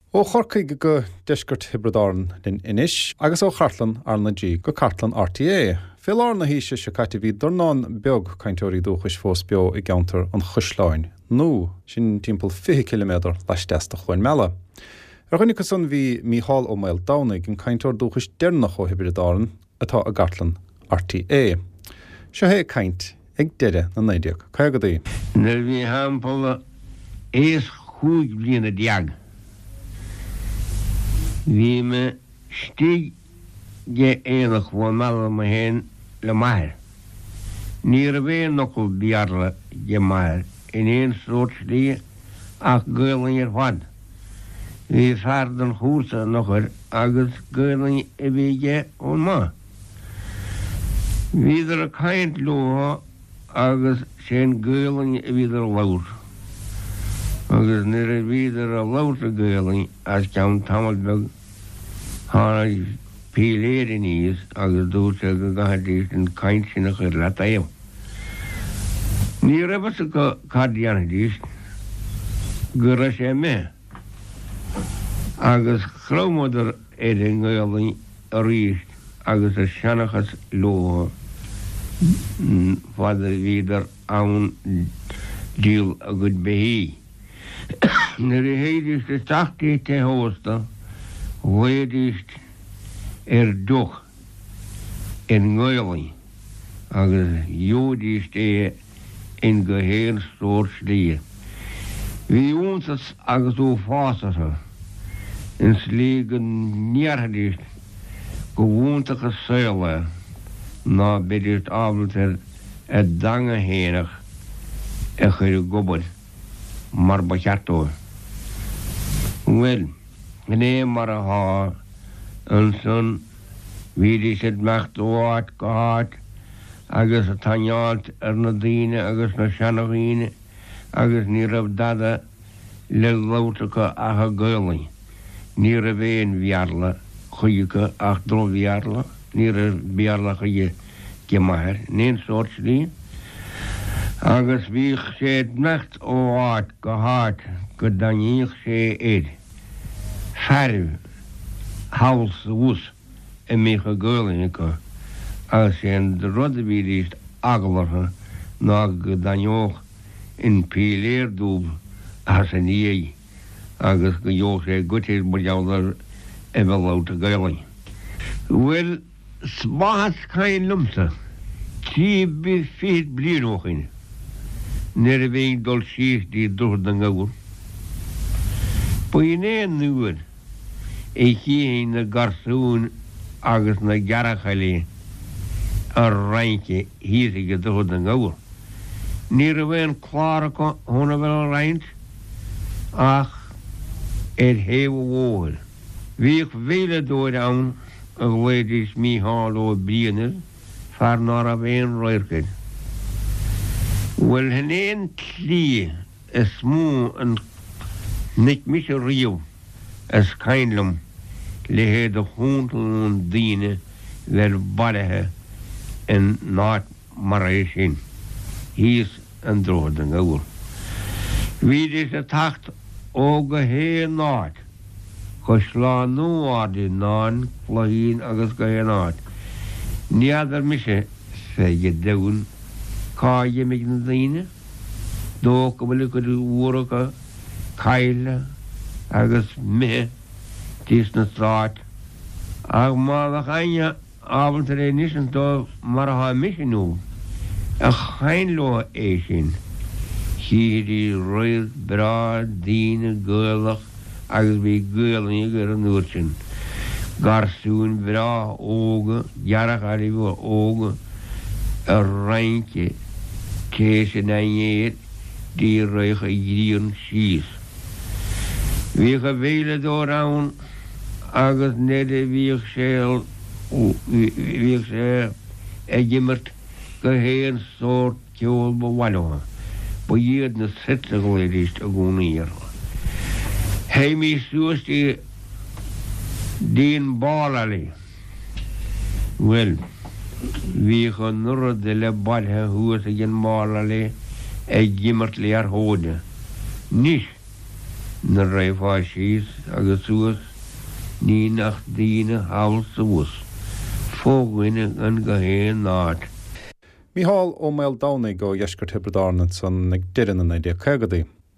Ó chorcaig go deisgurt hibridáin den inis, agus ó chartlan arna G go cartlan RTA. Fil arna híise se caite bhí dornán beag cainteorí dúchas fós beo I gauntar an chusláin. Nó, sin timppel 50 km leis deasta chluin mela. Rinne san bhí Mícheál Ó Mael Downig an cainteoir dúchas dernach ó hibridáin atá a gartlan RTA. Se hé caint ag deire na néideag. Cai go dí? Nar bhí hampel éas chúig bliana diag. Bhí me stig ge éalach bhfuil mala ma hen le maithir. Ní a bhéon nocol biarla ge maithir in éon sót slí ach gailing ar fad. Bhí sard an chúsa nochar agus gailing a bhí ge ón ma. Bhí a caint lóha agus sin gailing a bhí laur. Agus nir a bhí a laur a gailing as ceann tamil beg hána píléir in níos agus dús a go gahadís an caint sin a chuir le taim. Ní rabas a go cardiana dís gura sé me. Agus chlómodar éidir gailing a ríist agus a seanachas lóha fad a bhídar ann díl a gud behí. Nir a héidist a tachtaí te hósta bhuiadist duch in gailing agus jódist in go héir stór slí. Bhí úntas agus ó fásasa in slí go nearhadist go bhúntach a saoile ná beidir ábhalt a danga héanach a chuir gobad mar ba cheartó. Well, gné mar a há an son bhí sé mecht óáit go háit agus a taneált ar na daoine agus na seanachíine agus ní rah dada le látacha a gailing. Ní a bhéon bhearla chuige ach dro bhearla, ní a bhearla chuige ge maithir, néon sót slí. Agus bhí sé mecht óáit go háit go daníoch sé éid. Ferh háls ús a mécha gailing go agus sé de rud a bhídíist agalartha ná go daneoch in píléir dúb as an íé agus go dheoch sé gutéir budeálar a bheith láta gailing. Well, smahas cain lumsa, tí bí fihid blianóchin, nir a bhéon dul síos dí dúr den gagur. Bu in éon nuair, chéin na garsún agus na garachalí ar reince hísa go dúr den gagur. Ní a bhéon chláracha hóna bhfuil a reint ach héh bhóil. Bhíoh bhéle dóir ann a bhfuidís Mícheál Ó blianair fear ná a bhéon roiirceid. Well, hen éon tlí a smú an nic mis a riamh as cainlam le héad a chúntal daoine ver badathe in náit mar é sin. Híos an dróir den gagur. Bhí is a tacht ó go hé náit go slá nóádi náin chluhín agus go hé náit. Níadar mise sé ge daún cá dhéimig na daoine, dó go bhfuil go úracha caile agus mé tís na stráit. Ag má a chaine ábhailtar é níos an dó mar a há misinú a chain lo é sin. Chiadí roiad bra daoine gaalach agus bhí gaaling ar an úr sin. Garsún bra óga, dearach a bhí óga a reince céis in éiad dí roicha dhíon síos. Bhí a bhéile dó rán agus nede bhíoh sé a gimmert go héan sórt ceol ba bhainóha, ba dhéad na sitla gléidist a gúnaíar. Hé mí suastí dín bálalaí. Well, bhí chu nurad de le badthe thuas a gin bálalaí a gimmert le ar hóide. Nis, na raifáisís agus suas ní nach díine hawl sa wus. Fóghuine an go héan náit. Míhall ó meil dána go dheisgur tibredána san ag diran na idea cegadaí.